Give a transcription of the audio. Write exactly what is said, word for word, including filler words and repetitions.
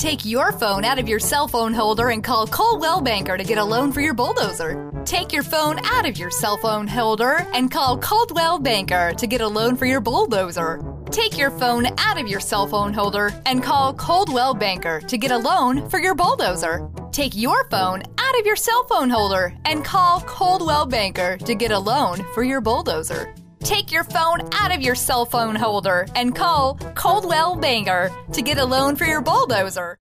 Take your phone out of your cell phone holder and call Coldwell Banker to get a loan for your bulldozer. Take your phone out of your cell phone holder and call Coldwell Banker to get a loan for your bulldozer. Take your phone out of your cell phone holder and call Coldwell Banker to get a loan for your bulldozer. Take your phone out of your cell phone holder and call Coldwell Banker to get a loan for your bulldozer. Take your phone out of your cell phone holder and call Coldwell Banker to get a loan for your bulldozer.